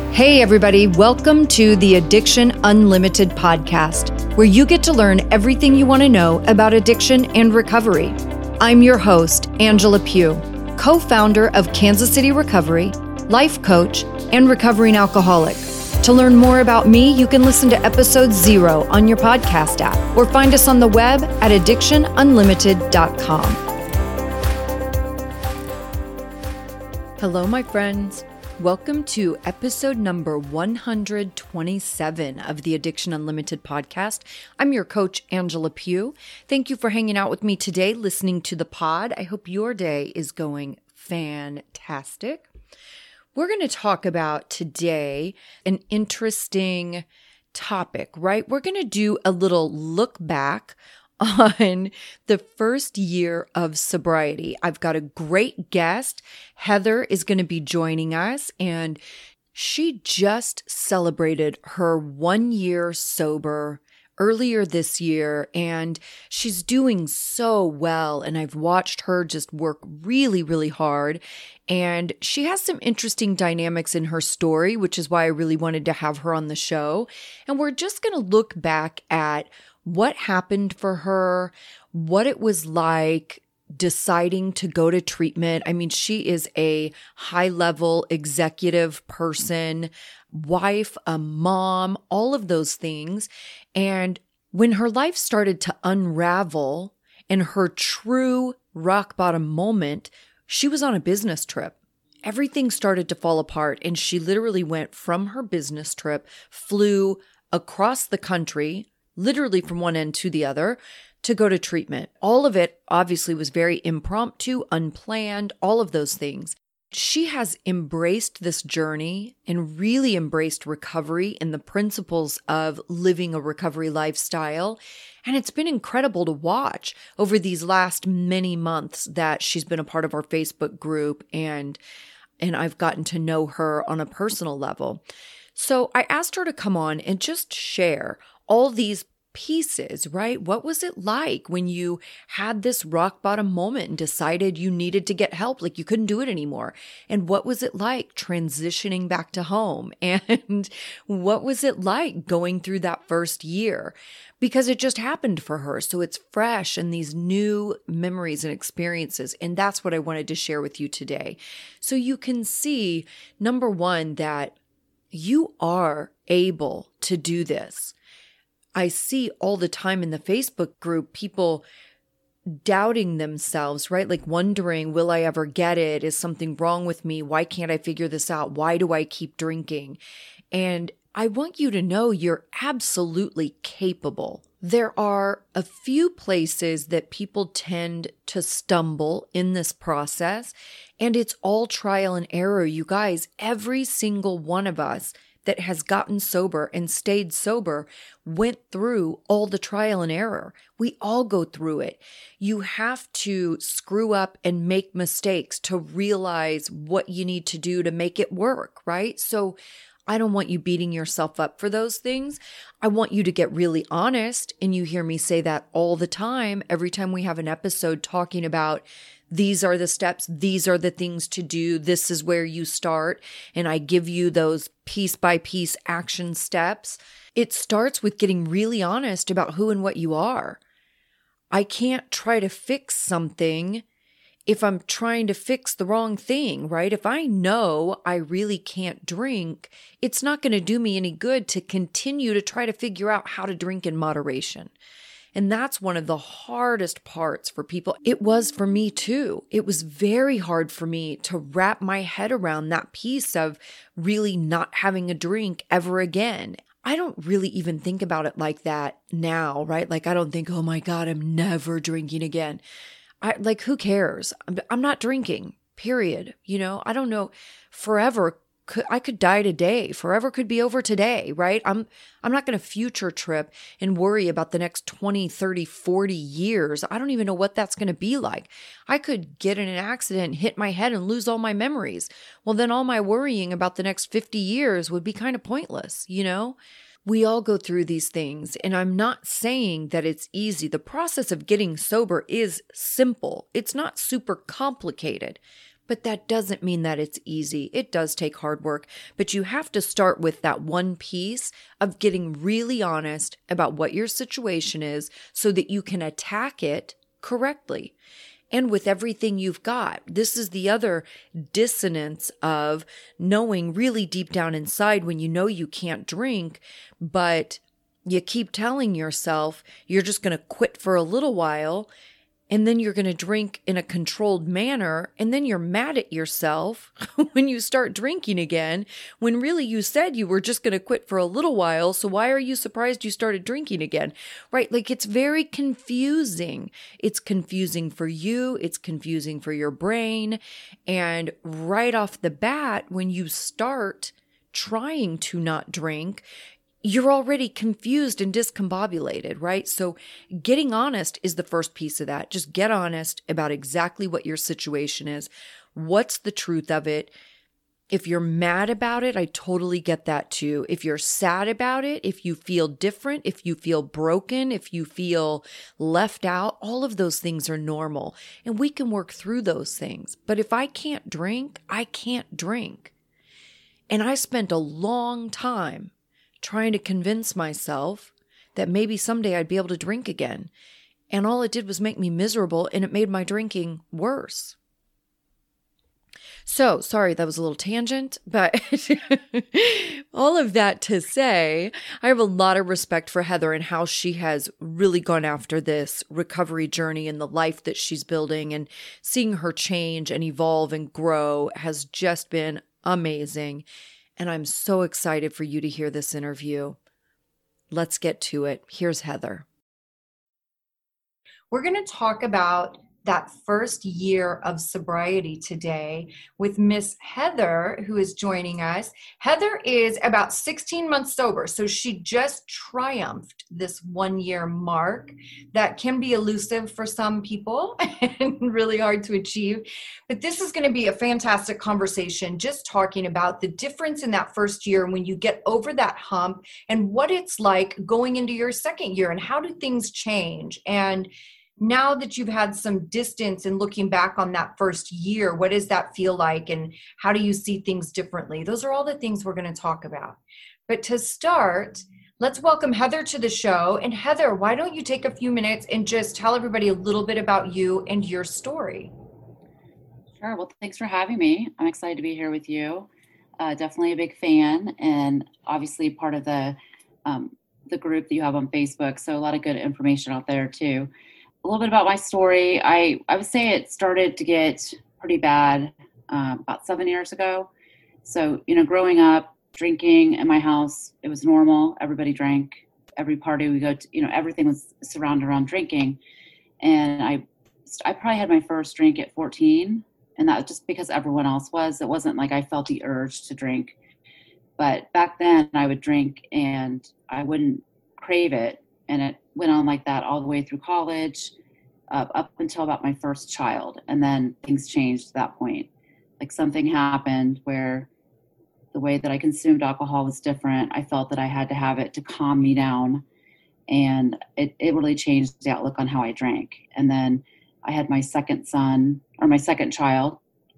Hey everybody, welcome to the Addiction Unlimited podcast, where you get to learn everything you want to know about addiction and recovery. I'm your host, Angela Pugh, co-founder of Kansas City Recovery, life coach, and recovering alcoholic. To learn more about me, you can listen to episode 0 on your podcast app or find us on the web at addictionunlimited.com. Hello, my friends. Welcome to episode number 127 of the Addiction Unlimited podcast. I'm your coach, Angela Pugh. Thank you for hanging out with me today, listening to the pod. I hope your day is going fantastic. We're going to talk about today an interesting topic, right? We're going to do a little look back on the first year of sobriety. I've got a great guest. Heather is going to be joining us, and she just celebrated her 1 year sober earlier this year, and she's doing so well. And I've watched her just work really, really hard. And she has some interesting dynamics in her story, which is why I really wanted to have her on the show. And we're just going to look back at what happened for her, what it was like deciding to go to treatment. I mean, she is a high-level executive person, wife, a mom, all of those things. And when her life started to unravel and her true rock bottom moment, she was on a business trip. Everything started to fall apart, and she literally went from her business trip, flew across the country, literally from one end to the other, to go to treatment. All of it obviously was very impromptu, unplanned, all of those things. She has embraced this journey and really embraced recovery and the principles of living a recovery lifestyle. And it's been incredible to watch over these last many months that she's been a part of our Facebook group, and I've gotten to know her on a personal level. So I asked her to come on and just share all these pieces, right? What was it like when you had this rock bottom moment and decided you needed to get help, like you couldn't do it anymore? And what was it like transitioning back to home? And what was it like going through that first year? Because it just happened for her. So it's fresh and these new memories and experiences. And that's what I wanted to share with you today. So you can see, number one, that you are able to do this. I see all the time in the Facebook group, people doubting themselves, right? Like wondering, will I ever get it? Is something wrong with me? Why can't I figure this out? Why do I keep drinking? And I want you to know you're absolutely capable. There are a few places that people tend to stumble in this process, and it's all trial and error. You guys, every single one of us that has gotten sober and stayed sober went through all the trial and error. We all go through it. You have to screw up and make mistakes to realize what you need to do to make it work, right? So I don't want you beating yourself up for those things. I want you to get really honest. And you hear me say that all the time, every time we have an episode talking about these are the steps, these are the things to do, this is where you start. And I give you those piece by piece action steps. It starts with getting really honest about who and what you are. I can't try to fix something if I'm trying to fix the wrong thing, right? If I know I really can't drink, it's not going to do me any good to continue to try to figure out how to drink in moderation. And that's one of the hardest parts for people. It was for me too. It was very hard for me to wrap my head around that piece of really not having a drink ever again. I don't really even think about it like that now, right? Like I don't think, oh my God, I'm never drinking again. Who cares? I'm not drinking, period. I don't know. Forever, I could die today. Forever could be over today, right? I'm not going to future trip and worry about the next 20, 30, 40 years. I don't even know what that's going to be like. I could get in an accident, hit my head, and lose all my memories. Well, then all my worrying about the next 50 years would be kind of pointless, We all go through these things, and I'm not saying that it's easy. The process of getting sober is simple. It's not super complicated, But that doesn't mean that it's easy. It does take hard work, but you have to start with that one piece of getting really honest about what your situation is so that you can attack it correctly. And with everything you've got, this is the other dissonance of knowing really deep down inside when you know you can't drink, but you keep telling yourself you're just going to quit for a little while. And then you're going to drink in a controlled manner. And then you're mad at yourself when you start drinking again, when really you said you were just going to quit for a little while. So why are you surprised you started drinking again? Right? Like, it's very confusing. It's confusing for you. It's confusing for your brain. And right off the bat, when you start trying to not drink, you're already confused and discombobulated, right? So getting honest is the first piece of that. Just get honest about exactly what your situation is. What's the truth of it? If you're mad about it, I totally get that too. If you're sad about it, if you feel different, if you feel broken, if you feel left out, all of those things are normal and we can work through those things. But if I can't drink, I can't drink. And I spent a long time trying to convince myself that maybe someday I'd be able to drink again. And all it did was make me miserable, and it made my drinking worse. So, sorry, that was a little tangent, but all of that to say, I have a lot of respect for Heather and how she has really gone after this recovery journey and the life that she's building, and seeing her change and evolve and grow has just been amazing. And I'm so excited for you to hear this interview. Let's get to it. Here's Heather. We're going to talk about that first year of sobriety today with Miss Heather, who is joining us. Heather is about 16 months sober, so she just triumphed this 1 year mark that can be elusive for some people and really hard to achieve. But this is going to be a fantastic conversation, just talking about the difference in that first year when you get over that hump and what it's like going into your second year and how do things change. And now that you've had some distance and looking back on that first year, what does that feel like and how do you see things differently? Those are all the things we're going to talk about. But to start, let's welcome Heather to the show. And Heather, why don't you take a few minutes and just tell everybody a little bit about you and your story? Sure. Well, thanks for having me. I'm excited to be here with you. Definitely a big fan and obviously part of the group that you have on Facebook. So a lot of good information out there too. A little bit about my story. I would say it started to get pretty bad about 7 years ago. So, growing up, drinking in my house, it was normal. Everybody drank. Every party we go to, everything was surrounded around drinking. And I probably had my first drink at 14. And that was just because everyone else was. It wasn't like I felt the urge to drink. But back then I would drink and I wouldn't crave it. And it went on like that all the way through college, up until about my first child. And then things changed at that point. Like something happened where the way that I consumed alcohol was different. I felt that I had to have it to calm me down. And it really changed the outlook on how I drank. And then I had my second child.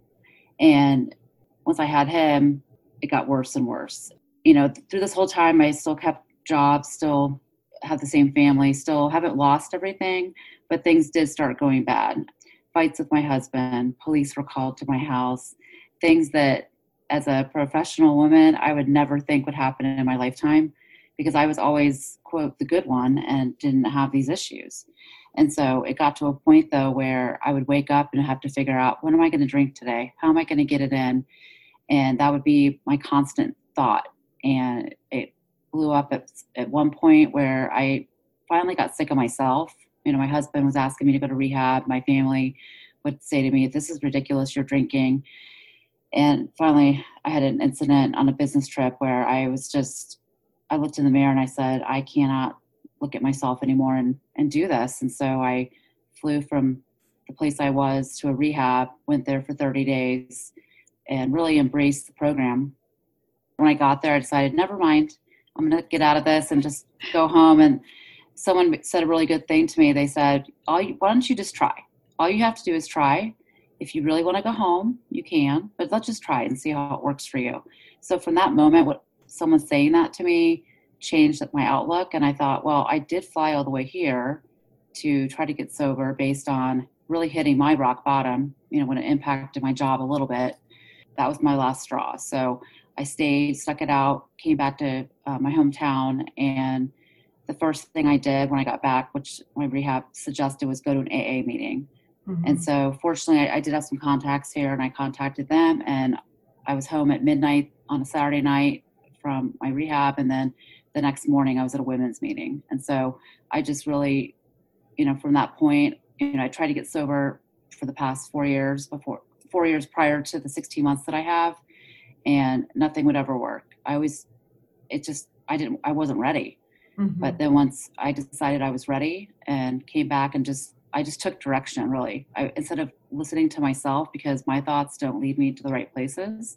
And once I had him, it got worse and worse. Through this whole time, I still kept jobs, still have the same family, still haven't lost everything, but things did start going bad. Fights with my husband, police were called to my house, things that as a professional woman, I would never think would happen in my lifetime because I was always, quote, the good one and didn't have these issues. And so it got to a point though where I would wake up and have to figure out, when am I going to drink today? How am I going to get it in? And that would be my constant thought. And it blew up at one point where I finally got sick of myself. My husband was asking me to go to rehab. My family would say to me, this is ridiculous, you're drinking. And finally, I had an incident on a business trip where I looked in the mirror and I said, I cannot look at myself anymore and do this. And so I flew from the place I was to a rehab, went there for 30 days and really embraced the program. When I got there, I decided, never mind, I'm going to get out of this and just go home. And someone said a really good thing to me. They said, why don't you just try? All you have to do is try. if you really want to go home, you can, but let's just try it and see how it works for you. So from that moment, what someone saying that to me changed my outlook. And I thought, well, I did fly all the way here to try to get sober based on really hitting my rock bottom, when it impacted my job a little bit. That was my last straw. So I stayed, stuck it out, came back to my hometown. And the first thing I did when I got back, which my rehab suggested, was go to an AA meeting. Mm-hmm. And so fortunately, I did have some contacts here, and I contacted them, and I was home at midnight on a Saturday night from my rehab. And then the next morning I was at a women's meeting. And so I just really, from that point, I tried to get sober for the past 4 years prior to the 16 months that I have, and nothing would ever work. I wasn't ready. Mm-hmm. But then once I decided I was ready and came back and I just took direction, really. Instead of listening to myself, because my thoughts don't lead me to the right places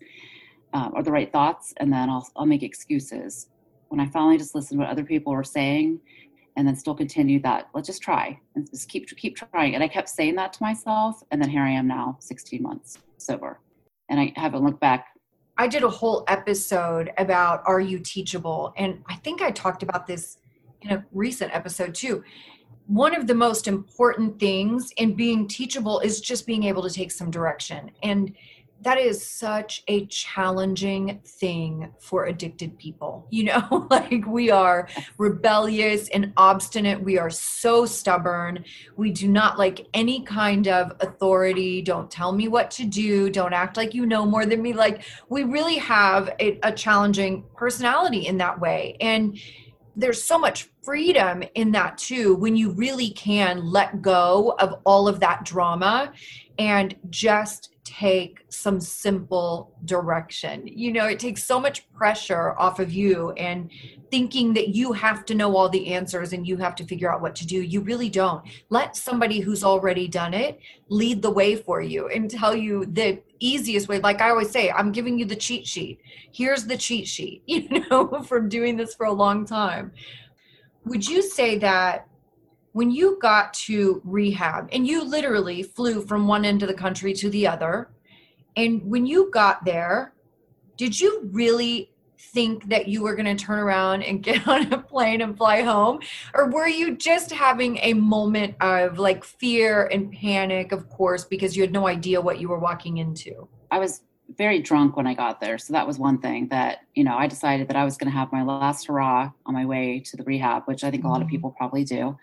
or the right thoughts, and then I'll make excuses. When I finally just listened to what other people were saying, and then still continued that, let's just try and just keep trying. And I kept saying that to myself, and then here I am now, 16 months sober, and I haven't looked back. I did a whole episode about Are You Teachable? And I think I talked about this in a recent episode too. One of the most important things in being teachable is just being able to take some direction. And that is such a challenging thing for addicted people. Like, we are rebellious and obstinate. We are so stubborn. We do not like any kind of authority. Don't tell me what to do. Don't act like you know more than me. Like, we really have a challenging personality in that way. And there's so much freedom in that too, when you really can let go of all of that drama and just take some simple direction. It takes so much pressure off of you, and thinking that you have to know all the answers and you have to figure out what to do. You really don't. Let somebody who's already done it lead the way for you and tell you the easiest way. Like I always say, I'm giving you the cheat sheet. Here's the cheat sheet, from doing this for a long time. Would you say that when you got to rehab, and you literally flew from one end of the country to the other, and when you got there, did you really think that you were going to turn around and get on a plane and fly home? Or were you just having a moment of like fear and panic, of course, because you had no idea what you were walking into? I was very drunk when I got there. So that was one thing that, I decided that I was going to have my last hurrah on my way to the rehab, which I think a lot of people probably do.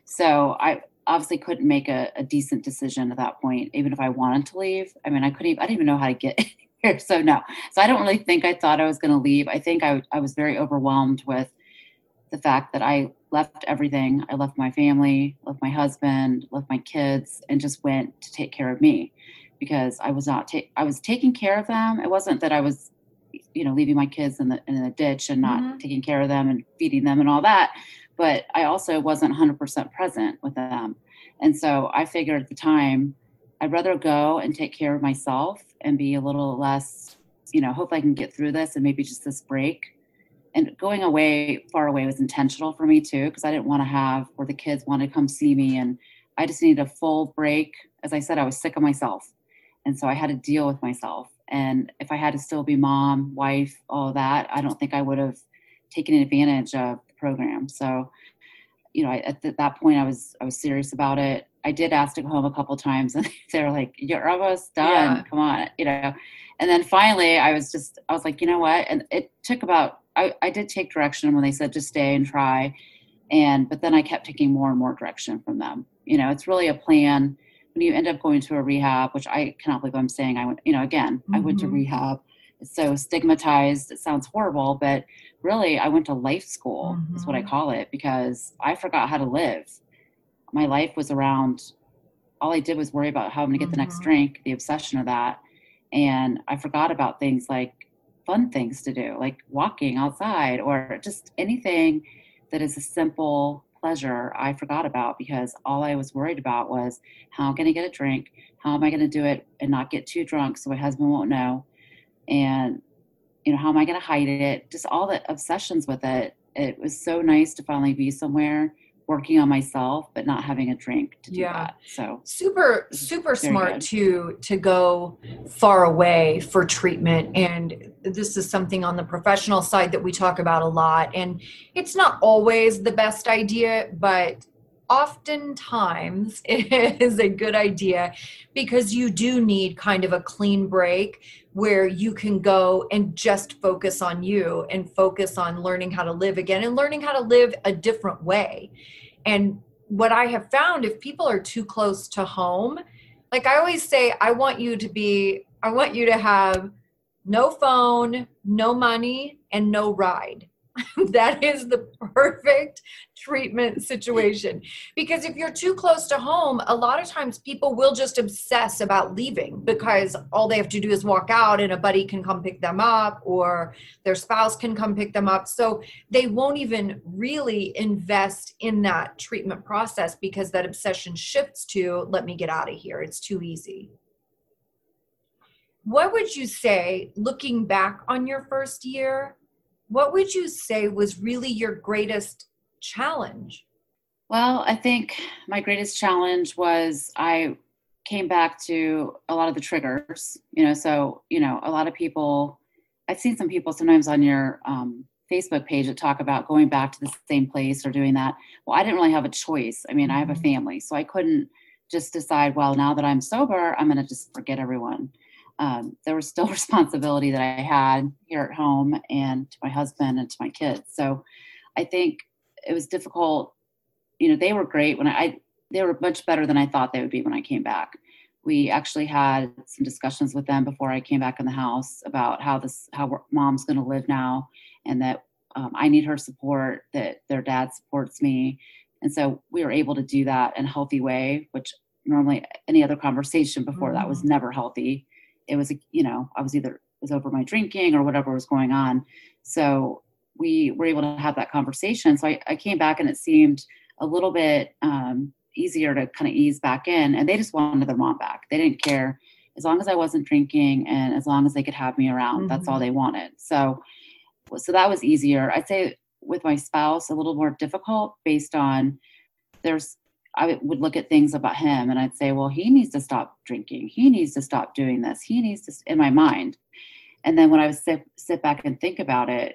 So I obviously couldn't make a decent decision at that point, even if I wanted to leave. I mean, I didn't even know how to get here. So no. So I don't really think I thought I was going to leave. I think I was very overwhelmed with the fact that I left everything. I left my family, left my husband, left my kids, and just went to take care of me, because I was not, I was taking care of them. It wasn't that I was, leaving my kids in the ditch and not taking care of them and feeding them and all that. But I also wasn't 100% present with them. And so I figured at the time, I'd rather go and take care of myself and be a little less, hope I can get through this, and maybe just this break. And going away, far away, was intentional for me too, because I didn't want to have where the kids wanted to come see me. And I just needed a full break. As I said, I was sick of myself. And so I had to deal with myself. And if I had to still be mom, wife, all of that, I don't think I would have taken advantage of the program. So, at that point, I was serious about it. I did ask to go home a couple of times, and they were like, "You're almost done. Yeah. Come on," And then finally, I was like, you know what? And it took I did take direction when they said just stay and try, but then I kept taking more and more direction from them. It's really a plan. When you end up going to a rehab, which I cannot believe I'm saying, I went, I went to rehab. It's so stigmatized. It sounds horrible, but really I went to life school is what I call it, because I forgot how to live. My life was around, all I did was worry about how I'm going to get the next drink, the obsession of that. And I forgot about things like fun things to do, like walking outside or just anything that is a simple pleasure I forgot about, because all I was worried about was how I'm going to get a drink, how am I going to do it and not get too drunk so my husband won't know, and how am I going to hide it, just all the obsessions with it. It was so nice to finally be somewhere working on myself, but not having a drink to do Yeah. that. So super very smart good. to go far away for treatment. And this is something on the professional side that we talk about a lot. And it's not always the best idea, but oftentimes it is a good idea because you do need kind of a clean break where you can go and just focus on you and focus on learning how to live again and learning how to live a different way. And what I have found, if people are too close to home, like I always say, I want you to have no phone, no money, and no ride. That is the perfect treatment situation. Because if you're too close to home, a lot of times people will just obsess about leaving because all they have to do is walk out and a buddy can come pick them up or their spouse can come pick them up. So they won't even really invest in that treatment process because that obsession shifts to, let me get out of here. It's too easy. What would you say, looking back on your first year, what would you say was really your greatest challenge? Well, I think my greatest challenge was I came back to a lot of the triggers, so, a lot of people, I've seen some people sometimes on your Facebook page that talk about going back to the same place or doing that. Well, I didn't really have a choice. I mean, I have a family, so I couldn't just decide, well, now that I'm sober, I'm going to just forget everyone. There was still responsibility that I had here at home and to my husband and to my kids. So I think it was difficult. They were great they were much better than I thought they would be when I came back. We actually had some discussions with them before I came back in the house about how mom's going to live now, and that I need her support, that their dad supports me. And so we were able to do that in a healthy way, which normally any other conversation before that was never healthy. It was, I was either was over my drinking or whatever was going on. So we were able to have that conversation. So I came back and it seemed a little bit easier to kind of ease back in. And they just wanted their mom back. They didn't care as long as I wasn't drinking and as long as they could have me around. That's all they wanted. So that was easier. I'd say with my spouse, a little more difficult based on I would look at things about him and I'd say, well, he needs to stop drinking. He needs to stop doing this. He needs to, in my mind. And then when I would sit back and think about it,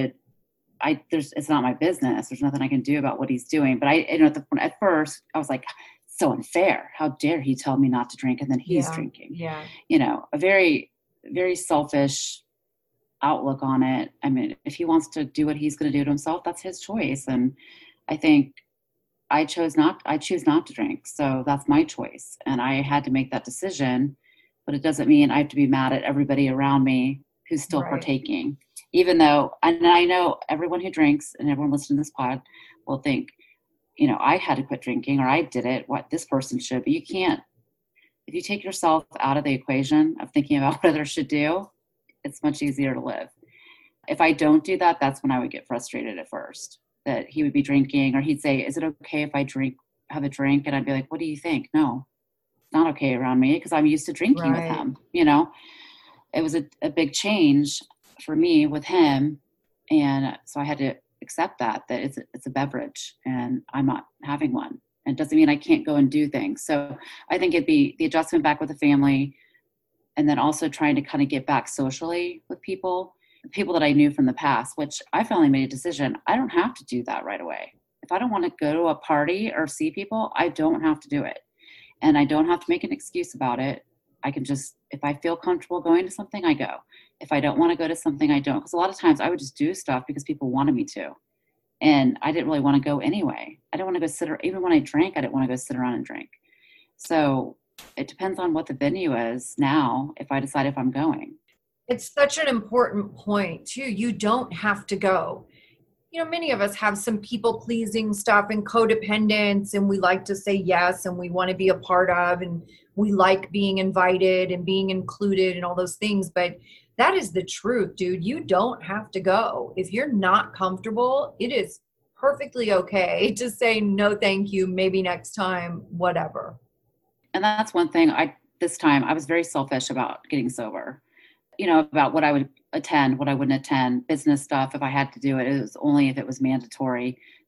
it's not my business. There's nothing I can do about what he's doing. But at first I was like, so unfair. How dare he tell me not to drink? And then he's drinking. Yeah. A very, very selfish outlook on it. I mean, if he wants to do what he's going to do to himself, that's his choice. And I think I choose not to drink. So that's my choice. And I had to make that decision, but it doesn't mean I have to be mad at everybody around me who's still partaking, even though, and I know everyone who drinks and everyone listening to this pod will think, I had to quit drinking or I did it, what this person should, but you can't, if you take yourself out of the equation of thinking about what others should do, it's much easier to live. If I don't do that, that's when I would get frustrated at first. That he would be drinking or he'd say, is it okay if I have a drink? And I'd be like, what do you think? No, it's not okay around me because I'm used to drinking with him. It was a big change for me with him. And so I had to accept that it's a beverage and I'm not having one. And it doesn't mean I can't go and do things. So I think it'd be the adjustment back with the family and then also trying to kind of get back socially with people that I knew from the past, which I finally made a decision. I don't have to do that right away. If I don't want to go to a party or see people, I don't have to do it. And I don't have to make an excuse about it. I can just, if I feel comfortable going to something, I go. If I don't want to go to something, I don't. Because a lot of times I would just do stuff because people wanted me to. And I didn't really want to go anyway. I didn't want to go even when I drank, I didn't want to go sit around and drink. So it depends on what the venue is now, if I decide if I'm going. It's such an important point too. You don't have to go. Many of us have some people pleasing stuff and codependence, and we like to say yes and we want to be a part of, and we like being invited and being included and all those things. But that is the truth, dude. You don't have to go. If you're not comfortable, it is perfectly okay to say no, thank you, maybe next time, whatever. And that's one thing this time I was very selfish about getting sober. About what I would attend, what I wouldn't attend, business stuff. If I had to do it, it was only if it was mandatory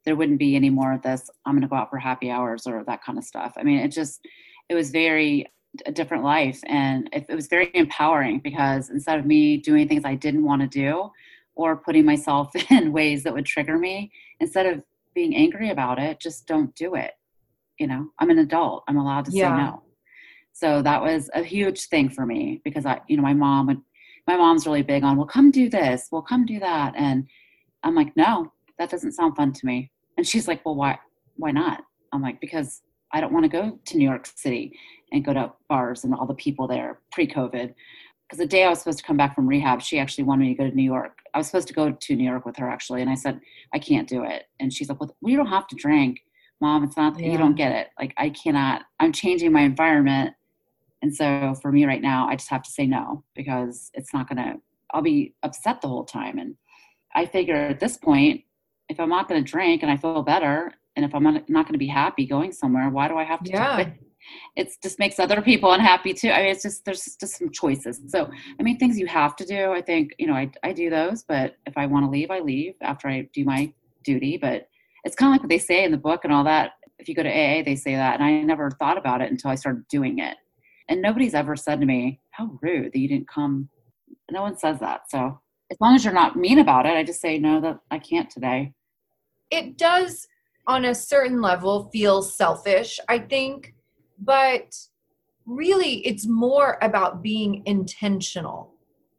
there wouldn't be any more of this, I'm going to go out for happy hours or that kind of stuff. I mean, it was very a different life. And it was very empowering because instead of me doing things I didn't want to do or putting myself in ways that would trigger me, instead of being angry about it, just don't do it. I'm an adult. I'm allowed to say Yeah. no. So that was a huge thing for me because my mom's really big on, well, come do this, well, come do that. And I'm like, no, that doesn't sound fun to me. And she's like, well, why not? I'm like, because I don't want to go to New York City and go to bars and all the people there pre-COVID. Because the day I was supposed to come back from rehab, she actually wanted me to go to New York. I was supposed to go to New York with her actually. And I said, I can't do it. And she's like, well, we don't have to drink. Mom, it's not that you don't get it. Like, I cannot, I'm changing my environment. And so for me right now, I just have to say no because I'll be upset the whole time. And I figure at this point, if I'm not going to drink and I feel better, and if I'm not going to be happy going somewhere, why do I have to do it? It just makes other people unhappy too. I mean, there's just some choices. So, I mean, things you have to do, I think, I do those, but if I want to leave, I leave after I do my duty. But it's kind of like what they say in the book and all that. If you go to AA, they say that. And I never thought about it until I started doing it. And nobody's ever said to me, how rude that you didn't come. No one says that. So as long as you're not mean about it, I just say, no, that I can't today. It does on a certain level feel selfish, I think, but really it's more about being intentional.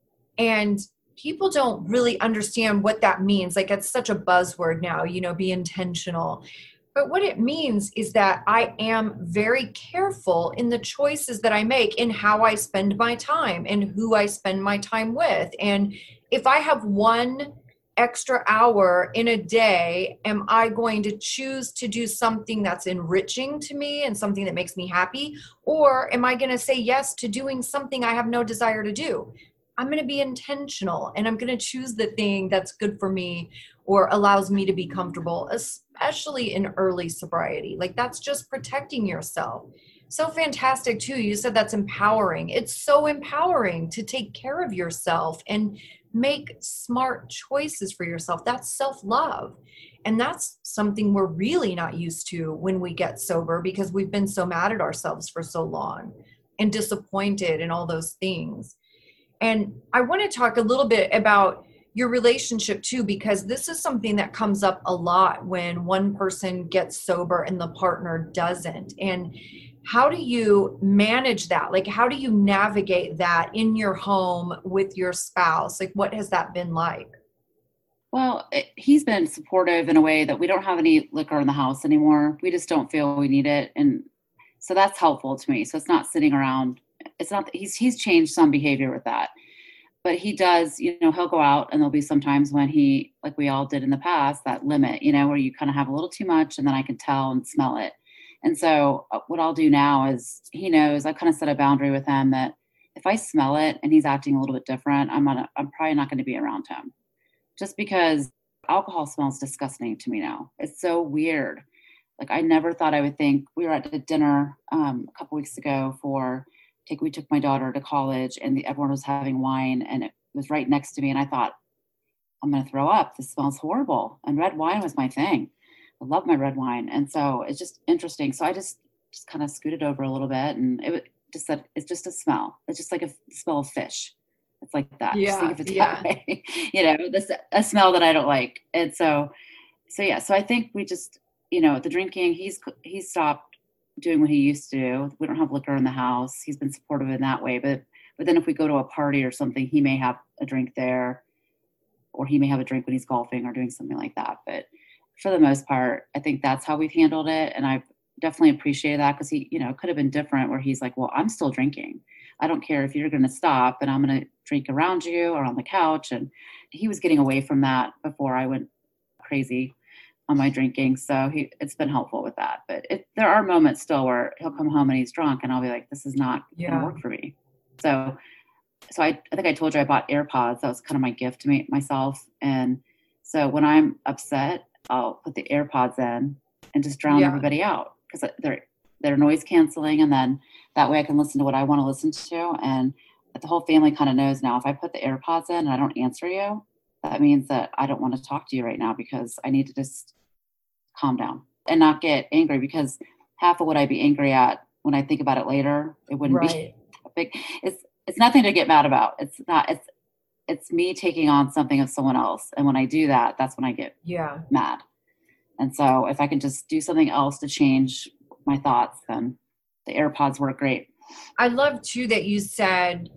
And people don't really understand what that means. Like, it's such a buzzword now, be intentional. But what it means is that I am very careful in the choices that I make, in how I spend my time and who I spend my time with. And if I have one extra hour in a day, am I going to choose to do something that's enriching to me and something that makes me happy? Or am I going to say yes to doing something I have no desire to do? I'm going to be intentional and I'm going to choose the thing that's good for me or allows me to be comfortable, especially in early sobriety. Like, that's just protecting yourself. So fantastic too. You said that's empowering. It's so empowering to take care of yourself and make smart choices for yourself. That's self-love. And that's something we're really not used to when we get sober, because we've been so mad at ourselves for so long and disappointed and all those things. And I want to talk a little bit about your relationship too, because this is something that comes up a lot when one person gets sober and the partner doesn't. And how do you manage that? Like, how do you navigate that in your home with your spouse? Like, what has that been like? Well, he's been supportive in a way that we don't have any liquor in the house anymore. We just don't feel we need it. And so that's helpful to me. So it's not sitting around. It's not that he's changed some behavior with that, but he does, he'll go out and there'll be some times when he, like we all did in the past, that limit, where you kind of have a little too much and then I can tell and smell it. And so what I'll do now is, he knows I kind of set a boundary with him that if I smell it and he's acting a little bit different, I'm probably not going to be around him, just because alcohol smells disgusting to me now. It's so weird. Like, I never thought I would think. We were at a dinner a couple weeks ago we took my daughter to college and everyone was having wine and it was right next to me. And I thought, I'm going to throw up. This smells horrible. And red wine was my thing. I love my red wine. And so it's just interesting. So I just kind of scooted over a little bit and just said, it's just a smell. It's just like a smell of fish. It's like that. Yeah, just think of it that way. A smell that I don't like. And so yeah. So I think we just, the drinking, he's stopped doing what he used to do. We don't have liquor in the house. He's been supportive in that way. But then if we go to a party or something, he may have a drink there, or he may have a drink when he's golfing or doing something like that. But for the most part, I think that's how we've handled it. And I've definitely appreciated that because he, it could have been different where he's like, well, I'm still drinking. I don't care if you're going to stop and I'm going to drink around you or on the couch. And he was getting away from that before I went crazy on my drinking. So it's been helpful with that. But there are moments still where he'll come home and he's drunk and I'll be like, this is not going to work for me. So I think I told you I bought AirPods. That was kind of my gift to myself. And so when I'm upset, I'll put the AirPods in and just drown everybody out because they're noise canceling. And then that way I can listen to what I want to listen to. And the whole family kind of knows now, if I put the AirPods in and I don't answer you, that means that I don't want to talk to you right now because I need to just calm down and not get angry, because half of what I'd be angry at, when I think about it later, it wouldn't be big. It's nothing to get mad about. It's not, it's me taking on something of someone else. And when I do that, that's when I get mad. And so if I can just do something else to change my thoughts, then the AirPods work great. I love too that you said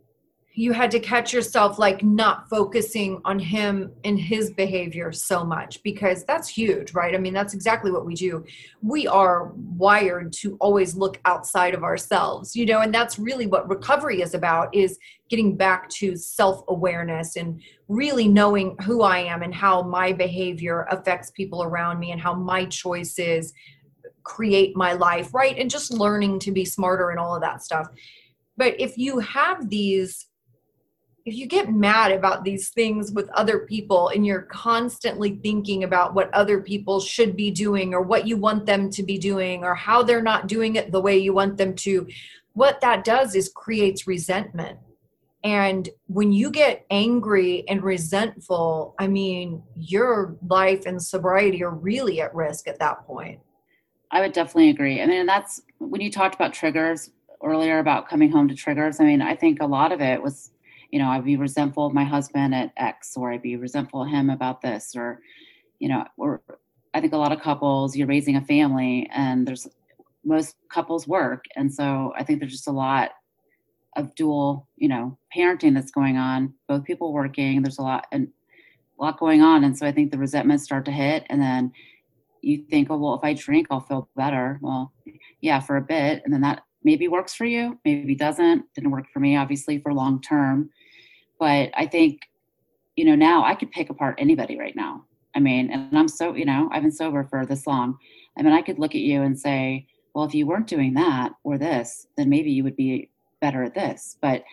you had to catch yourself like not focusing on him and his behavior so much, because that's huge, right? I mean, that's exactly what we do. We are wired to always look outside of ourselves, you know, and that's really what recovery is about, is getting back to self-awareness and really knowing who I am and how my behavior affects people around me and how my choices create my life, right? And just learning to be smarter and all of that stuff. But if you have these, if you get mad about these things with other people and you're constantly thinking about what other people should be doing or what you want them to be doing or how they're not doing it the way you want them to, what that does is creates resentment. And when you get angry and resentful, I mean, your life and sobriety are really at risk at that point. I would definitely agree. I mean, that's when you talked about triggers earlier, about coming home to triggers. I mean, I think a lot of it was, you know, I'd be resentful of my husband at X, or I'd be resentful of him about this, or, you know, or I think a lot of couples, you're raising a family and most couples work. And so I think there's just a lot of dual, you know, parenting that's going on, both people working, there's a lot going on. And so I think the resentments start to hit, and then you think, oh, well, if I drink, I'll feel better. Well, yeah, for a bit. And then that maybe works for you, maybe doesn't. Didn't work for me, obviously, for long term. But I think, you know, now I could pick apart anybody right now. I mean, and I'm so, you know, I've been sober for this long. I mean, I could look at you and say, well, if you weren't doing that or this, then maybe you would be better at this. But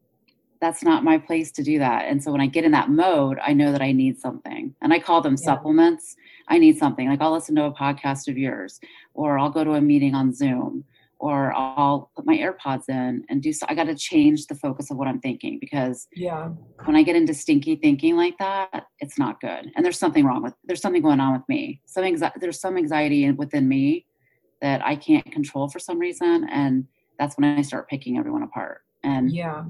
that's not my place to do that. And so when I get in that mode, I know that I need something. And I call them supplements. I need something. Like, I'll listen to a podcast of yours, or I'll go to a meeting on Zoom, or I'll put my AirPods in and do so. I got to change the focus of what I'm thinking, because when I get into stinky thinking like that, it's not good. And there's something going on with me. There's some anxiety within me that I can't control for some reason. And that's when I start picking everyone apart. And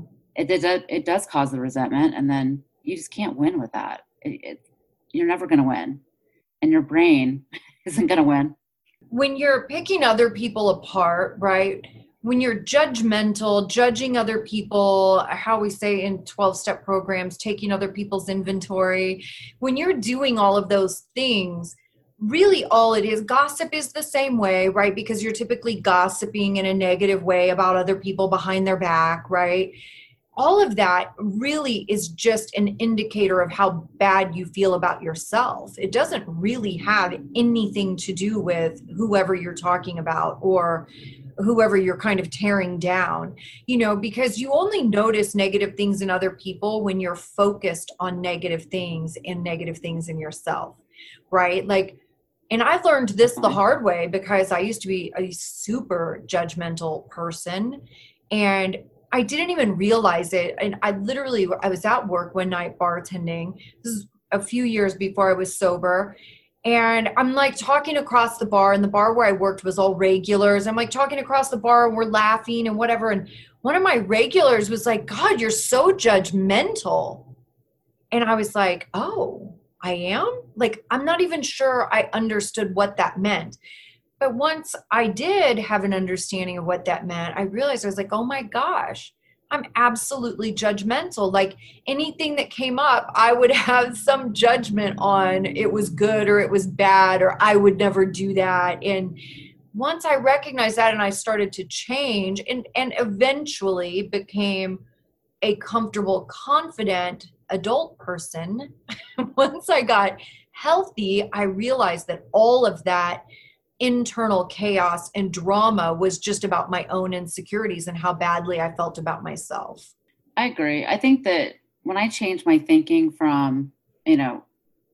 it does cause the resentment. And then you just can't win with that. You're never going to win. And your brain isn't going to win. When you're picking other people apart, right? When you're judgmental, judging other people, how we say in 12-step programs, taking other people's inventory, when you're doing all of those things, really all it is, gossip is the same way, right? Because you're typically gossiping in a negative way about other people behind their back, right? All of that really is just an indicator of how bad you feel about yourself. It doesn't really have anything to do with whoever you're talking about or whoever you're kind of tearing down, you know, because you only notice negative things in other people when you're focused on negative things and negative things in yourself, right? Like, and I learned this the hard way, because I used to be a super judgmental person, and I didn't even realize it. And I was at work one night bartending. This is a few years before I was sober. And I'm like talking across the bar, and the bar where I worked was all regulars. I'm like talking across the bar and we're laughing and whatever. And one of my regulars was like, God, you're so judgmental. And I was like, oh, I am? Like, I'm not even sure I understood what that meant. But once I did have an understanding of what that meant, I realized, I was like, oh my gosh, I'm absolutely judgmental. Like, anything that came up, I would have some judgment on it was good or it was bad, or I would never do that. And once I recognized that and I started to change and eventually became a comfortable, confident adult person, once I got healthy, I realized that all of that internal chaos and drama was just about my own insecurities and how badly I felt about myself. I agree. I think that when I changed my thinking from, you know,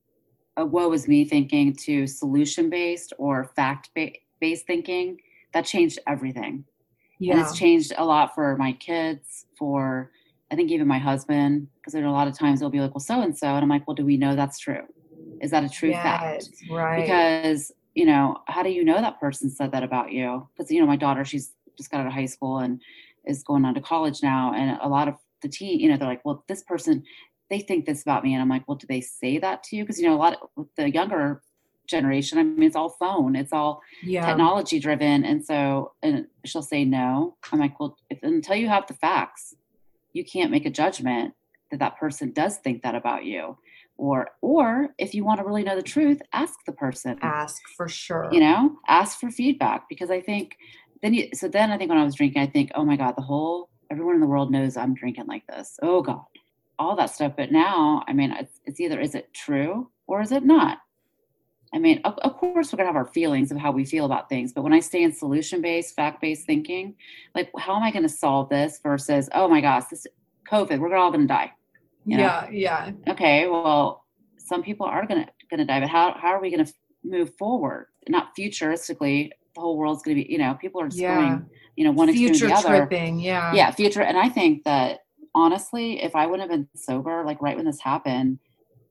a woe is me thinking to solution-based or fact-based thinking, that changed everything. Yeah. And it's changed a lot for my kids, for, I think, even my husband, because there are a lot of times they'll be like, well, so-and-so. And I'm like, well, do we know that's true? Is that a true fact? Right. Because how do you know that person said that about you? Because, my daughter, she's just got out of high school and is going on to college now. And a lot of the they're like, well, this person, they think this about me. And I'm like, well, do they say that to you? Because, a lot of the younger generation, I mean, it's all phone, it's all technology driven. And so, and she'll say no. I'm like, well, until you have the facts, you can't make a judgment that person does think that about you. Or if you want to really know the truth, ask the person. Ask for sure. Ask for feedback, because I think then I think when I was drinking, I think, oh my God, everyone in the world knows I'm drinking like this. Oh God, all that stuff. But now, I mean, it's either, is it true or is it not? I mean, of course we're gonna have our feelings of how we feel about things, but when I stay in solution-based, fact-based thinking, like, how am I going to solve this versus, oh my gosh, this COVID, we're all going to die. Yeah. Okay, well, some people are going to die, but how are we going to move forward? Not futuristically, the whole world's going to be, people are just going, one extreme to the other. Future tripping, yeah. Yeah, future. And I think that, honestly, if I wouldn't have been sober, like right when this happened,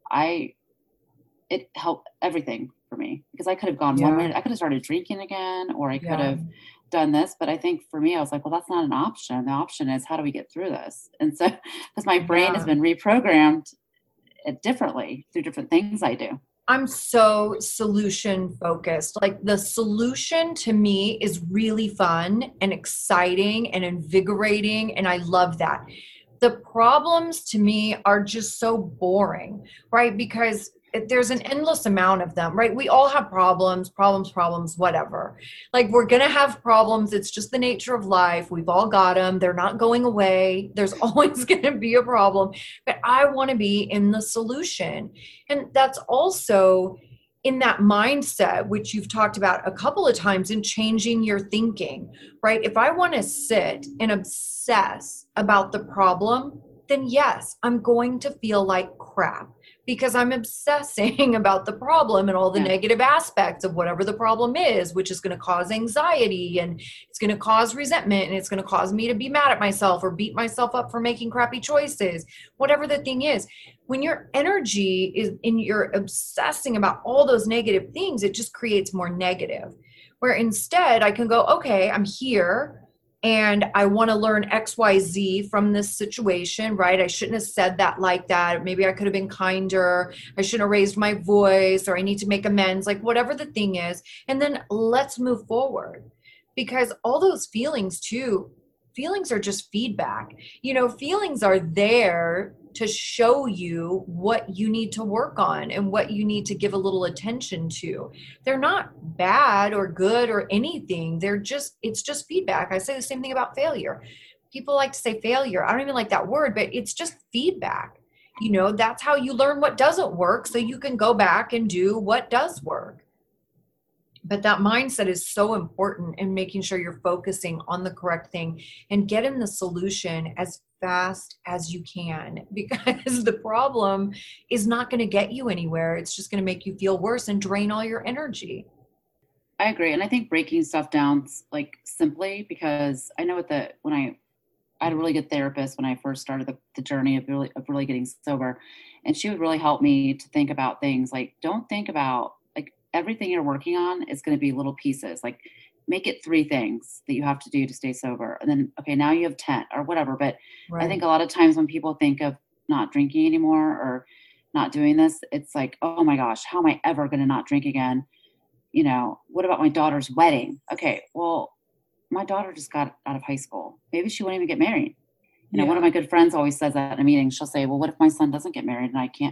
it helped everything for me, because I could have gone one way. I could have started drinking again, or I could have done this. But I think for me, I was like, well, that's not an option. The option is, how do we get through this? And so, because my brain has been reprogrammed differently through different things I do. I'm so solution focused. Like, the solution to me is really fun and exciting and invigorating. And I love that. The problems to me are just so boring, right? Because there's an endless amount of them, right? We all have problems, whatever. Like, we're going to have problems. It's just the nature of life. We've all got them. They're not going away. There's always going to be a problem, but I want to be in the solution. And that's also in that mindset, which you've talked about a couple of times, in changing your thinking, right? If I want to sit and obsess about the problem, then yes, I'm going to feel like crap, because I'm obsessing about the problem and all the negative aspects of whatever the problem is, which is going to cause anxiety, and it's going to cause resentment, and it's going to cause me to be mad at myself or beat myself up for making crappy choices, whatever the thing is. When your energy is in, you're obsessing about all those negative things, it just creates more negative. Where instead I can go, okay, I'm here, and I want to learn XYZ from this situation, right? I shouldn't have said that like that. Maybe I could have been kinder. I shouldn't have raised my voice, or I need to make amends, like whatever the thing is. And then let's move forward, because all those feelings too, feelings are just feedback. Feelings are there to show you what you need to work on and what you need to give a little attention to. They're not bad or good or anything. It's just feedback. I say the same thing about failure. People like to say failure. I don't even like that word, but it's just feedback. That's how you learn what doesn't work, so you can go back and do what does work. But that mindset is so important in making sure you're focusing on the correct thing and getting the solution as fast as you can, because the problem is not going to get you anywhere. It's just going to make you feel worse and drain all your energy. I agree. And I think breaking stuff down, like, simply, because I know when I had a really good therapist when I first started the journey of really getting sober, and she would really help me to think about things like, don't think about, like, everything you're working on is going to be little pieces. Like, make it 3 things that you have to do to stay sober. And then, okay, now you have 10 or whatever. But right. I think a lot of times when people think of not drinking anymore or not doing this, it's like, oh my gosh, how am I ever going to not drink again? What about my daughter's wedding? Okay, well, my daughter just got out of high school. Maybe she won't even get married. One of my good friends always says that in a meeting. She'll say, well, what if my son doesn't get married and I can't,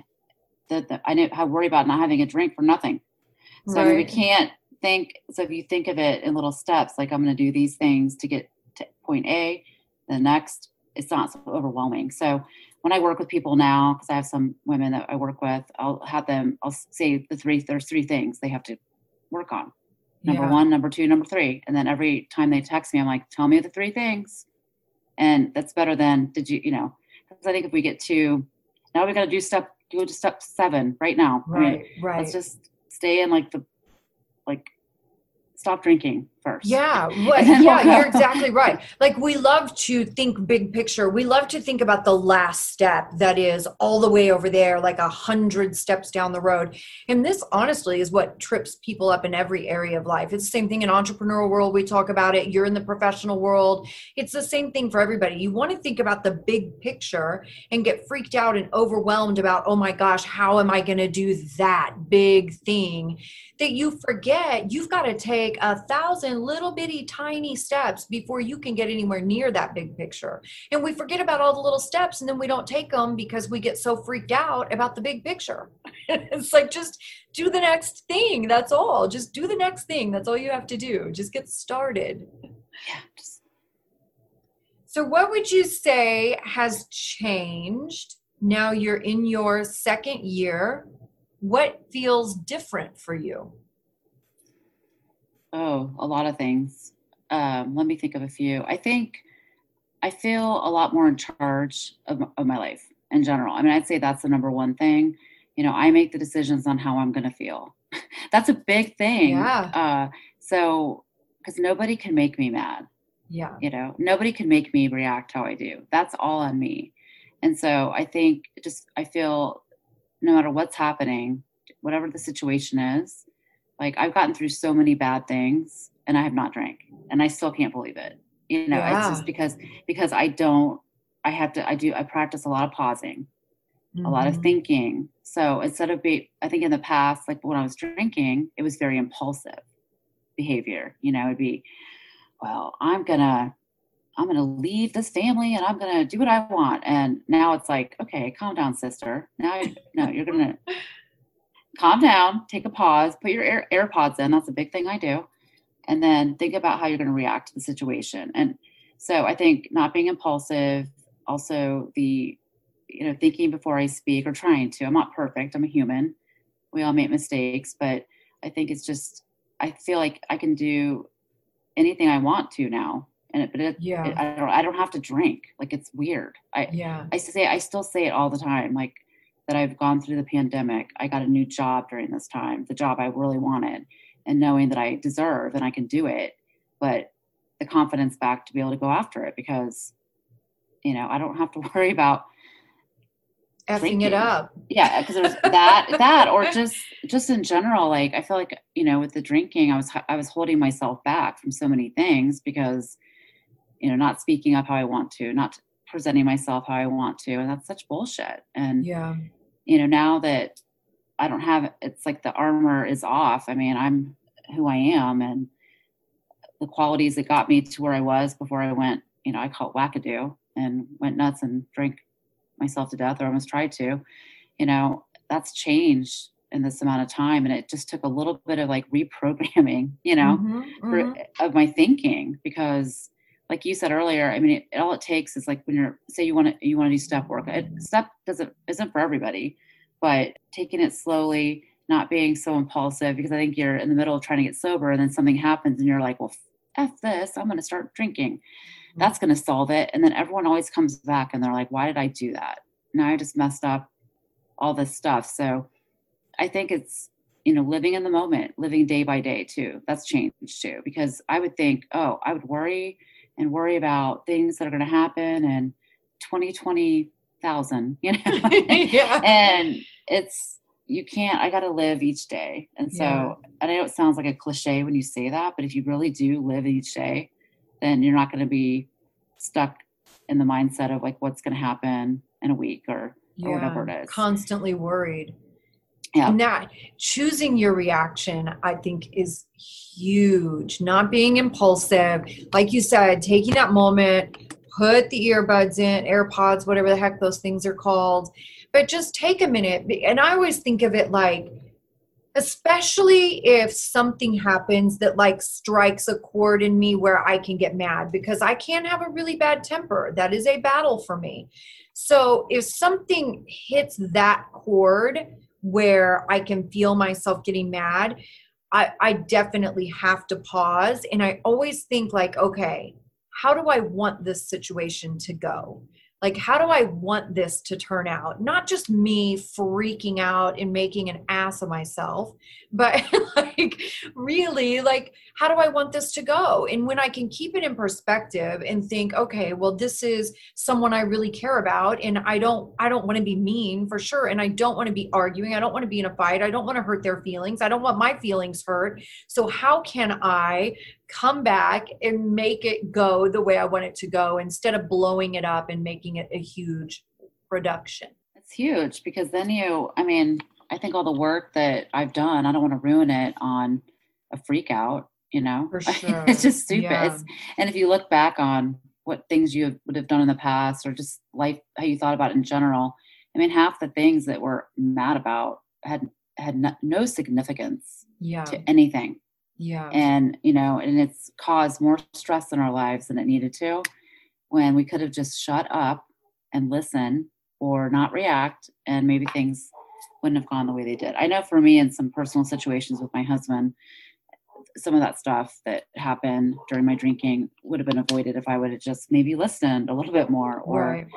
I worry about not having a drink for nothing. So right. We can't think. So if you think of it in little steps, like, I'm going to do these things to get to point A, the next, it's not so overwhelming. So when I work with people now, because I have some women that I work with, I'll say there's 3 things they have to work on. Number 1, number 2, number 3. And then every time they text me, I'm like, tell me the 3 things. And that's better than, because I think if we get to, now we got to go to step 7 right now. Right. Let's just stay in stop drinking first. Yeah, right. And then Yeah, we'll you're go. exactly right. Like we love to think big picture. We love to think about the last step that is all the way over there, like 100 steps down the road. And this honestly is what trips people up in every area of life. It's the same thing in entrepreneurial world. We talk about it. You're in the professional world. It's the same thing for everybody. You want to think about the big picture and get freaked out and overwhelmed about, oh my gosh, how am I going to do that big thing? That you forget you've got to take 1,000 little bitty tiny steps before you can get anywhere near that big picture. And we forget about all the little steps and then we don't take them because we get so freaked out about the big picture. It's like, just do the next thing. That's all. Just do the next thing. That's all you have to do. Just get started. Yeah. So what would you say has changed? Now you're in your second year. What feels different for you? Oh, a lot of things. Let me think of a few. I think I feel a lot more in charge of my life in general. I mean, I'd say that's the number one thing. I make the decisions on how I'm going to feel. That's a big thing. Yeah. So, because nobody can make me mad. Yeah. Nobody can make me react how I do. That's all on me. And so I think I feel no matter what's happening, whatever the situation is, like I've gotten through so many bad things and I have not drank and I still can't believe it. It's just because I practice a lot of pausing, a lot of thinking. So instead of I think in the past, like when I was drinking, it was very impulsive behavior. It'd be, well, I'm going to leave this family and I'm going to do what I want. And now it's like, okay, calm down, sister. No, you're going to calm down, take a pause, put your AirPods in. That's a big thing I do. And then think about how you're going to react to the situation. And so I think not being impulsive, also the, thinking before I speak or trying to. I'm not perfect. I'm a human. We all make mistakes, but I think it's just, I feel like I can do anything I want to now. I don't have to drink. Like, it's weird. I still say it all the time. Like, that I've gone through the pandemic. I got a new job during this time, the job I really wanted, and knowing that I deserve and I can do it, but the confidence back to be able to go after it because, I don't have to worry about effing drinking it up. Yeah. Cause there's that, or just in general, like, I feel like, with the drinking, I was holding myself back from so many things because, not speaking up how I want to, not presenting myself how I want to. And that's such bullshit. And, now that I don't have, it's like the armor is off. I mean, I'm who I am and the qualities that got me to where I was before I went, I call it wackadoo and went nuts and drank myself to death or almost tried to, that's changed in this amount of time. And it just took a little bit of like reprogramming, of my thinking, because like you said earlier, I mean, all it takes is like when say you want to do step work. Step isn't for everybody, but taking it slowly, not being so impulsive, because I think you're in the middle of trying to get sober and then something happens and you're like, well, F this, I'm going to start drinking. That's going to solve it. And then everyone always comes back and they're like, why did I do that? Now I just messed up all this stuff. So I think it's, living in the moment, living day by day too. That's changed too, because I would think, I would worry about things that are going to happen in 20,000, Yeah. And I got to live each day. And so, and I know it sounds like a cliche when you say that, but if you really do live each day, then you're not going to be stuck in the mindset of like, what's going to happen in a week or whatever it is. Constantly worried. Yeah. And that choosing your reaction, I think, is huge. Not being impulsive. Like you said, taking that moment, put the earbuds in, AirPods, whatever the heck those things are called. But just take a minute. And I always think of it like, especially if something happens that like strikes a chord in me where I can get mad, because I can have a really bad temper. That is a battle for me. So if something hits that chord where I can feel myself getting mad, I definitely have to pause. And I always think like, okay, how do I want this situation to go? Like, how do I want this to turn out? Not just me freaking out and making an ass of myself, but like, really, like, how do I want this to go? And when I can keep it in perspective and think, okay, well, this is someone I really care about, and I don't want to be mean, for sure. And I don't want to be arguing. I don't want to be in a fight. I don't want to hurt their feelings. I don't want my feelings hurt. So how can I come back and make it go the way I want it to go, instead of blowing it up and making it a huge production? It's huge, because then I think all the work that I've done, I don't want to ruin it on a freak out, For sure. It's just stupid. Yeah. And if you look back on what things you would have done in the past, or just life, how you thought about it in general, half the things that we're mad about had no significance to anything. Yeah. And, and it's caused more stress in our lives than it needed to, when we could have just shut up and listen or not react, and maybe things wouldn't have gone the way they did. I know for me, in some personal situations with my husband, some of that stuff that happened during my drinking would have been avoided if I would have just maybe listened a little bit more, or,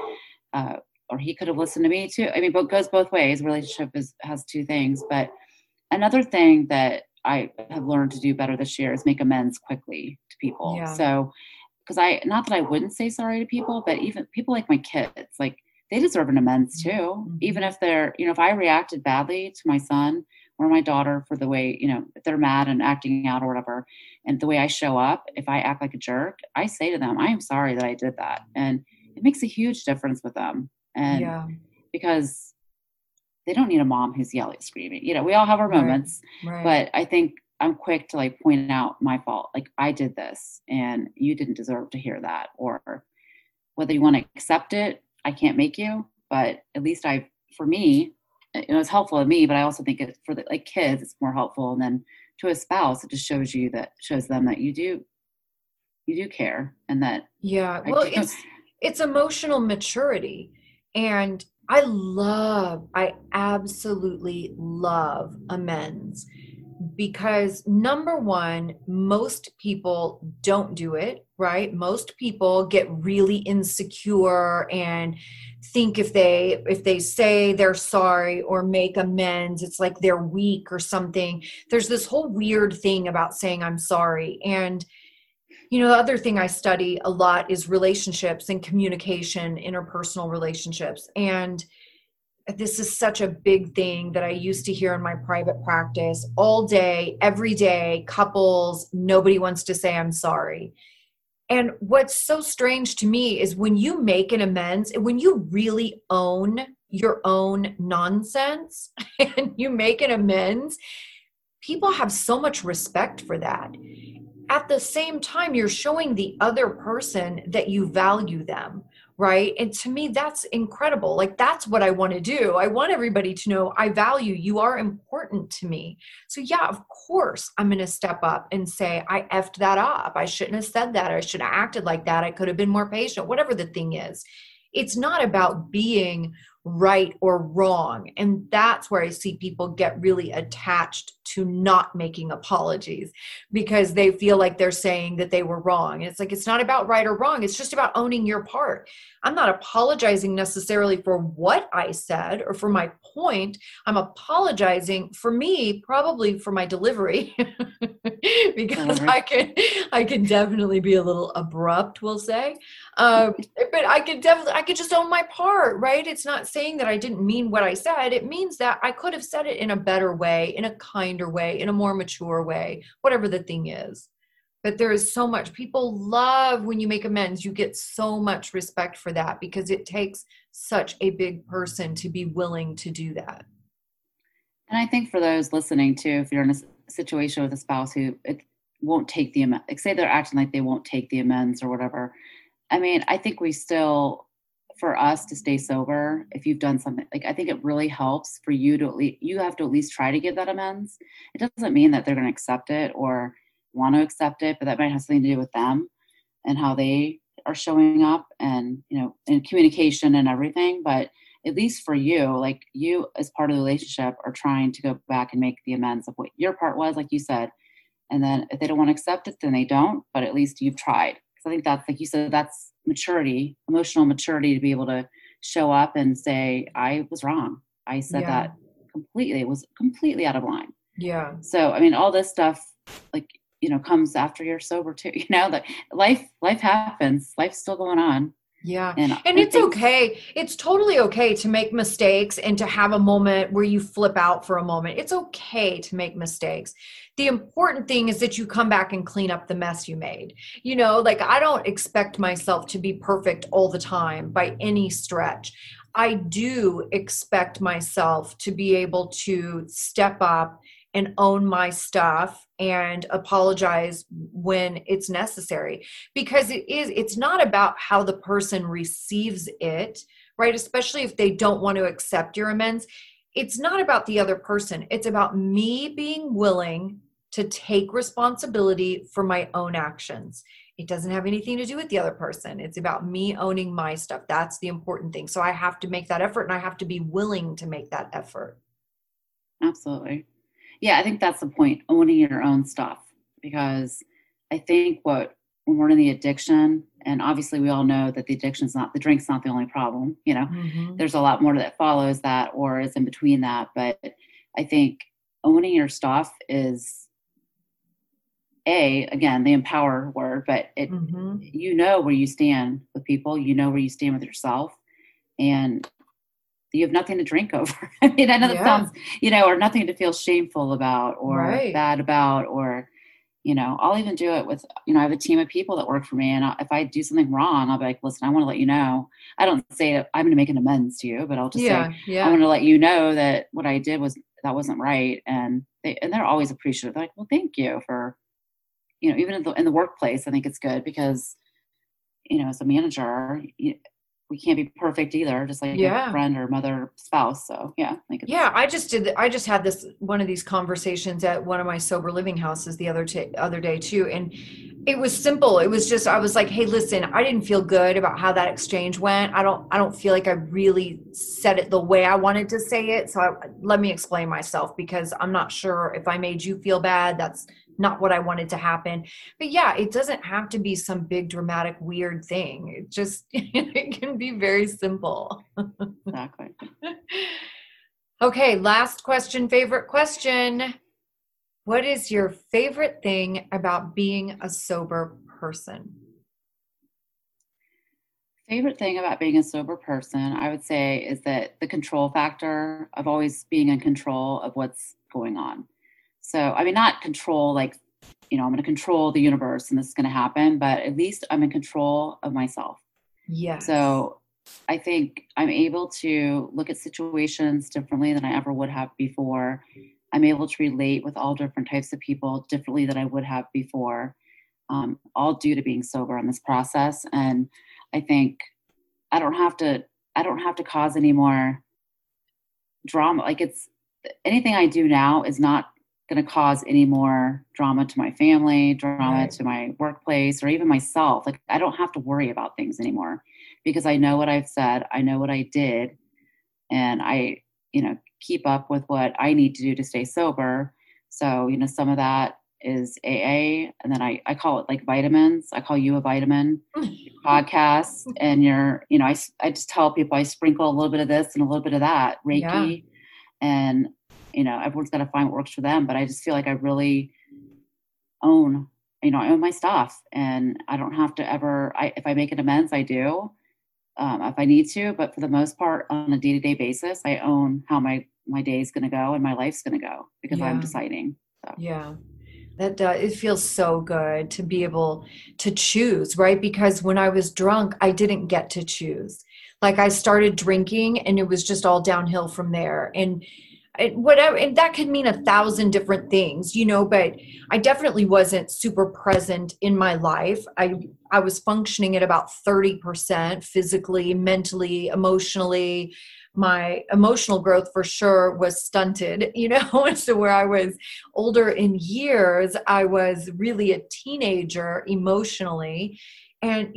or he could have listened to me too. But it goes both ways. Relationship has two things. But another thing that I have learned to do better this year is make amends quickly to people. Yeah. So, because not that I wouldn't say sorry to people, but even people like my kids, like, they deserve an amends too. Mm-hmm. Even if they're, if I reacted badly to my son or my daughter for the way, if they're mad and acting out or whatever, and the way I show up, if I act like a jerk, I say to them, I am sorry that I did that. And it makes a huge difference with them. And because they don't need a mom who's yelling, screaming. We all have our moments, but I think I'm quick to like point out my fault. Like, I did this and you didn't deserve to hear that. Or whether you want to accept it, I can't make you, but at least for me, it's helpful to me, but I also think for the kids, it's more helpful. And then to a spouse, it just shows them that you do care, and that. Yeah. Well, it's emotional maturity. And I absolutely love amends, because number one, most people don't do it, right? Most people get really insecure and think if they say they're sorry or make amends, it's like they're weak or something. There's this whole weird thing about saying I'm sorry. And the other thing I study a lot is relationships and communication, interpersonal relationships. And this is such a big thing that I used to hear in my private practice all day, every day. Couples, nobody wants to say I'm sorry. And what's so strange to me is when you make an amends, and when you really own your own nonsense and you make an amends, people have so much respect for that. At the same time, you're showing the other person that you value them, right? And to me, that's incredible. Like, that's what I want to do. I want everybody to know I value you. Are important to me. So yeah, of course, I'm going to step up and say, I effed that up. I shouldn't have said that. I should have acted like that. I could have been more patient, whatever the thing is. It's not about being right or wrong. And that's where I see people get really attached to not making apologies, because they feel like they're saying that they were wrong. And it's like, it's not about right or wrong. It's just about owning your part. I'm not apologizing necessarily for what I said or for my point. I'm apologizing for me, probably for my delivery, because I can definitely be a little abrupt, we'll say. But I could just own my part, right? It's not saying that I didn't mean what I said. It means that I could have said it in a better way, in a kinder way, in a more mature way, whatever the thing is. But there is so much, people love when you make amends. You get so much respect for that, because it takes such a big person to be willing to do that. And I think for those listening too, if you're in a situation with a spouse who won't take the amends, like say they're acting like they won't take the amends or whatever. I think we still, for us to stay sober, if you've done something, like, I think it really helps for you to you have to at least try to give that amends. It doesn't mean that they're going to accept it or want to accept it, but that might have something to do with them and how they are showing up, and, in communication and everything. But at least for you, like, you as part of the relationship are trying to go back and make the amends of what your part was, like you said. And then if they don't want to accept it, then they don't, but at least you've tried. Because I think that's, like you said, that's maturity, emotional maturity to be able to show up and say, I was wrong. I said that completely, it was completely out of line. Yeah. So, I mean, all this stuff, like, comes after you're sober too, that life happens, life's still going on. Yeah. And it's okay. It's totally okay to make mistakes and to have a moment where you flip out for a moment. It's okay to make mistakes. The important thing is that you come back and clean up the mess you made. Like, I don't expect myself to be perfect all the time by any stretch. I do expect myself to be able to step up and own my stuff and apologize when it's necessary, because it's not about how the person receives it, right? Especially if they don't want to accept your amends. It's not about the other person. It's about me being willing to take responsibility for my own actions. It doesn't have anything to do with the other person. It's about me owning my stuff. That's the important thing. So I have to make that effort, and I have to be willing to make that effort. Absolutely. Yeah, I think that's the point, owning your own stuff, because I think when we're in the addiction, and obviously we all know that the drink's not the only problem, there's a lot more that follows that or is in between that. But I think owning your stuff is again, the empower word, but where you stand with people, where you stand with yourself, and you have nothing to drink over. I mean, I know that sounds, or nothing to feel shameful about or bad about, or, I'll even do it with, I have a team of people that work for me. And if I do something wrong, I'll be like, listen, I want to let you know. I don't say that I'm going to make an amends to you, but I'll just say, I want to let you know that what I did that wasn't right. And they're always appreciative. They're like, well, thank you for, even in the workplace. I think it's good because, as a manager, we can't be perfect either, just like a friend or mother, spouse. So I just had one of these conversations at one of my sober living houses the other day too. And it was simple. It was just, I was like, hey, listen, I didn't feel good about how that exchange went. I don't feel like I really said it the way I wanted to say it. So let me explain myself, because I'm not sure if I made you feel bad. That's not what I wanted to happen. But it doesn't have to be some big dramatic weird thing. It just, it can be very simple. Exactly. Okay. Last question, favorite question. What is your favorite thing about being a sober person? Favorite thing about being a sober person, I would say, is that the control factor of always being in control of what's going on. So, I mean, not control, like, I'm going to control the universe and this is going to happen, but at least I'm in control of myself. Yes. So I think I'm able to look at situations differently than I ever would have before. I'm able to relate with all different types of people differently than I would have before, all due to being sober in this process. And I think I don't have to cause any more drama. Like, anything I do now is not going to cause any more drama to my family, to my workplace, or even myself. Like, I don't have to worry about things anymore because I know what I've said. I know what I did. And I, keep up with what I need to do to stay sober. So, some of that is AA. And then I call it like vitamins. I call you a vitamin podcast. And I just tell people I sprinkle a little bit of this and a little bit of that, Reiki. And everyone's got to find what works for them. But I just feel like I really own my stuff, and I don't have to ever, if I make an amends, I do, if I need to, but for the most part on a day-to-day basis, I own how my day is going to go and my life's going to go because I'm deciding. So. Yeah. It feels so good to be able to choose, right? Because when I was drunk, I didn't get to choose. Like, I started drinking and it was just all downhill from there. And whatever, and that could mean 1,000 different things, but I definitely wasn't super present in my life. I was functioning at about 30% physically, mentally, emotionally. My emotional growth for sure was stunted, so where I was older in years, I was really a teenager emotionally. And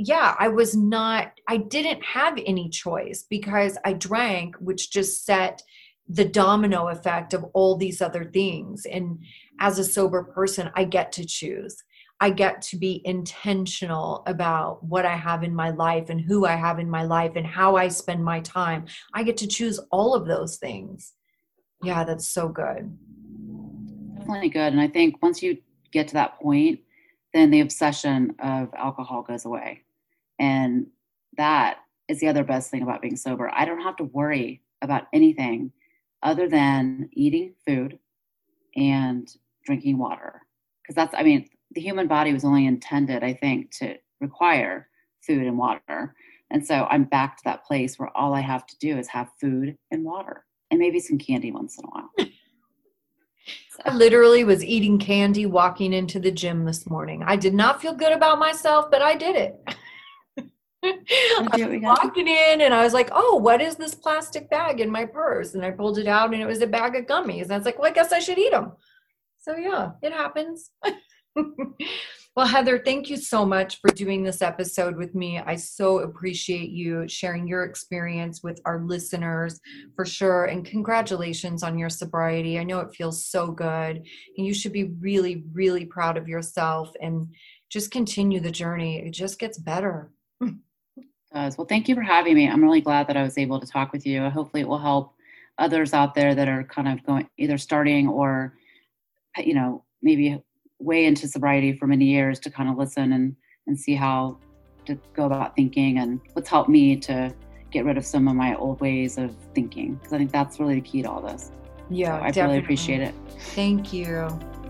I didn't have any choice because I drank, which just set the domino effect of all these other things. And as a sober person, I get to choose. I get to be intentional about what I have in my life and who I have in my life and how I spend my time. I get to choose all of those things. Yeah, that's so good. Definitely good. And I think once you get to that point, then the obsession of alcohol goes away. And that is the other best thing about being sober. I don't have to worry about anything other than eating food and drinking water. Because that's, I mean, the human body was only intended, I think, to require food and water. And so I'm back to that place where all I have to do is have food and water and maybe some candy once in a while. I literally was eating candy walking into the gym this morning. I did not feel good about myself, but I did it. I was walking in and I was like, oh, what is this plastic bag in my purse? And I pulled it out and it was a bag of gummies. And I was like, well, I guess I should eat them. So yeah, it happens. Well, Heather, thank you so much for doing this episode with me. I so appreciate you sharing your experience with our listeners for sure. And congratulations on your sobriety. I know it feels so good. And you should be really, really proud of yourself and just continue the journey. It just gets better. It does. Well, thank you for having me. I'm really glad that I was able to talk with you. Hopefully it will help others out there that are kind of going either starting or, you know, maybe way into sobriety for many years to kind of listen and see how to go about thinking and what's helped me to get rid of some of my old ways of thinking. Because I think that's really the key to all this. Yeah, so I really appreciate it. Thank you.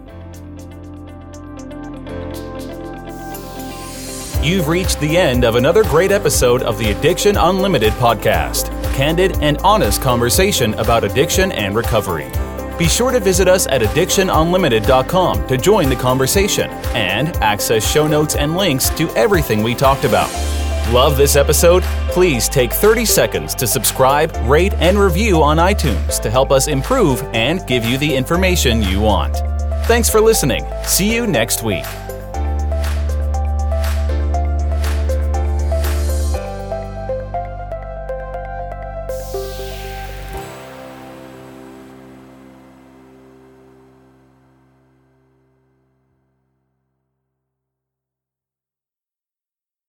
You've reached the end of another great episode of the Addiction Unlimited podcast. Candid and honest conversation about addiction and recovery. Be sure to visit us at addictionunlimited.com to join the conversation and access show notes and links to everything we talked about. Love this episode? Please take 30 seconds to subscribe, rate, and review on iTunes to help us improve and give you the information you want. Thanks for listening. See you next week.